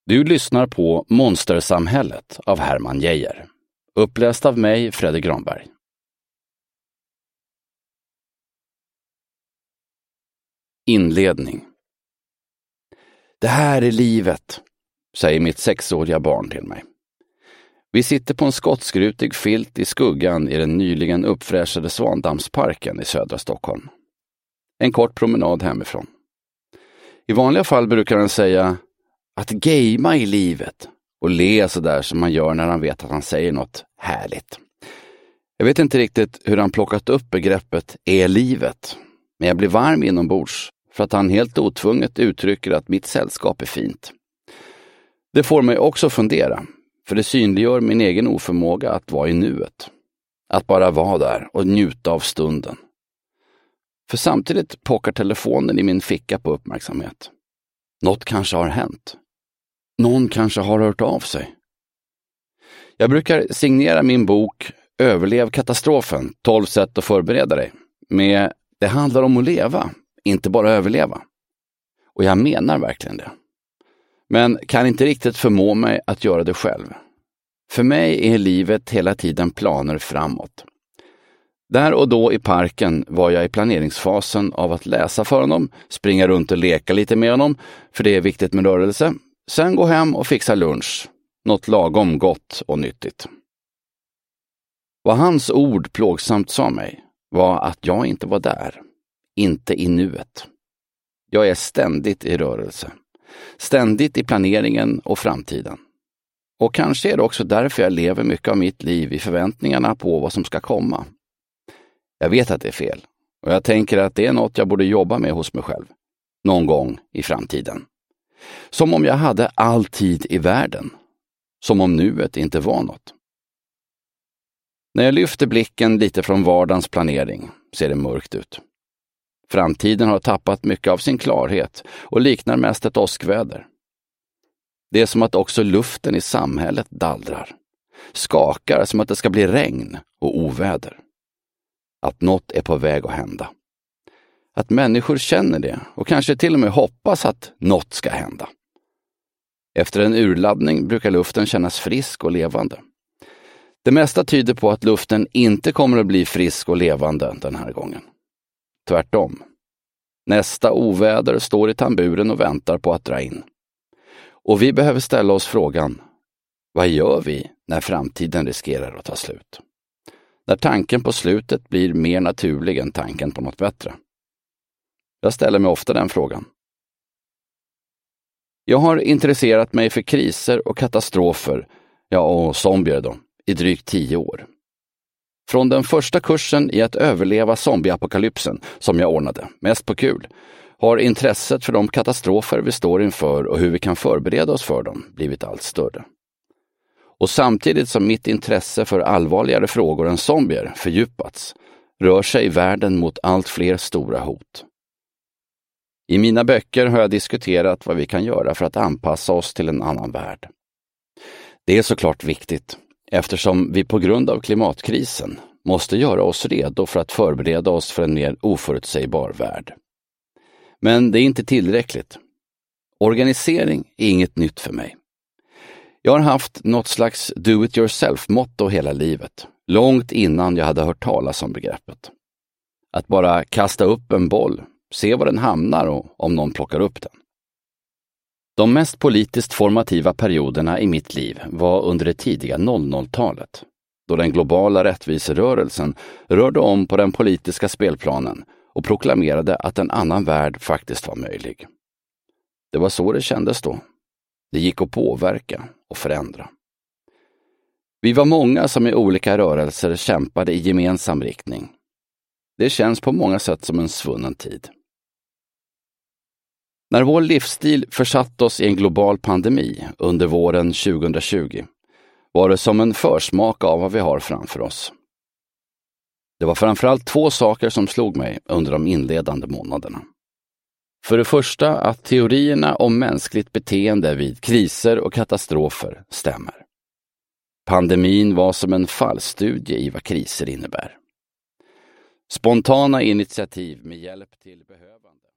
Du lyssnar på Monstersamhället av Hermann Geijer. Uppläst av mig, Fredrik Granberg. Inledning. Det här är livet, säger mitt 6-åriga barn till mig. Vi sitter på en skottskrutig filt i skuggan i den nyligen uppfräschade Svandammsparken i södra Stockholm. En kort promenad hemifrån. I vanliga fall brukar han säga att gamea i livet och le så där som man gör när han vet att han säger något härligt. Jag vet inte riktigt hur han plockat upp begreppet är livet, men jag blir varm inombords för att han helt otvunget uttrycker att mitt sällskap är fint. Det får mig också fundera, för det synliggör min egen oförmåga att vara i nuet. Att bara vara där och njuta av stunden. För samtidigt pockar telefonen i min ficka på uppmärksamhet. Något kanske har hänt. Någon kanske har hört av sig. Jag brukar signera min bok Överlev katastrofen, 12 sätt att förbereda dig. Med det handlar om att leva, inte bara överleva. Och jag menar verkligen det. Men kan inte riktigt förmå mig att göra det själv. För mig är livet hela tiden planer framåt. Där och då i parken var jag i planeringsfasen av att läsa för honom, springa runt och leka lite med honom, för det är viktigt med rörelse. Sen gå hem och fixa lunch, något lagom gott och nyttigt. Vad hans ord plågsamt sa mig var att jag inte var där, inte i nuet. Jag är ständigt i rörelse, ständigt i planeringen och framtiden. Och kanske är det också därför jag lever mycket av mitt liv i förväntningarna på vad som ska komma. Jag vet att det är fel och jag tänker att det är något jag borde jobba med hos mig själv, någon gång i framtiden. Som om jag hade all tid i världen. Som om nuet inte var något. När jag lyfter blicken lite från vardagens planering ser det mörkt ut. Framtiden har tappat mycket av sin klarhet och liknar mest ett åskväder. Det är som att också luften i samhället dallrar. Skakar som att det ska bli regn och oväder. Att något är på väg att hända. Att människor känner det och kanske till och med hoppas att något ska hända. Efter en urladdning brukar luften kännas frisk och levande. Det mesta tyder på att luften inte kommer att bli frisk och levande den här gången. Tvärtom. Nästa oväder står i tamburen och väntar på att dra in. Och vi behöver ställa oss frågan, vad gör vi när framtiden riskerar att ta slut? När tanken på slutet blir mer naturlig än tanken på något bättre. Jag ställer mig ofta den frågan. Jag har intresserat mig för kriser och katastrofer, och zombier då, i drygt 10 år. Från den första kursen i att överleva zombieapokalypsen som jag ordnade, mest på kul, har intresset för de katastrofer vi står inför och hur vi kan förbereda oss för dem blivit allt större. Och samtidigt som mitt intresse för allvarligare frågor än zombier fördjupats, rör sig världen mot allt fler stora hot. I mina böcker har jag diskuterat vad vi kan göra för att anpassa oss till en annan värld. Det är såklart viktigt, eftersom vi på grund av klimatkrisen måste göra oss redo för att förbereda oss för en mer oförutsägbar värld. Men det är inte tillräckligt. Organisering är inget nytt för mig. Jag har haft något slags do-it-yourself-motto hela livet, långt innan jag hade hört talas om begreppet. Att bara kasta upp en boll, se var den hamnar och om någon plockar upp den. De mest politiskt formativa perioderna i mitt liv var under det tidiga 00-talet, då den globala rättviserörelsen rörde om på den politiska spelplanen och proklamerade att en annan värld faktiskt var möjlig. Det var så det kändes då. Det gick att påverka och förändra. Vi var många som i olika rörelser kämpade i gemensam riktning. Det känns på många sätt som en svunnen tid. När vår livsstil försatt oss i en global pandemi under våren 2020 var det som en försmak av vad vi har framför oss. Det var framförallt 2 saker som slog mig under de inledande månaderna. För det första att teorierna om mänskligt beteende vid kriser och katastrofer stämmer. Pandemin var som en fallstudie i vad kriser innebär. Spontana initiativ med hjälp till behövande.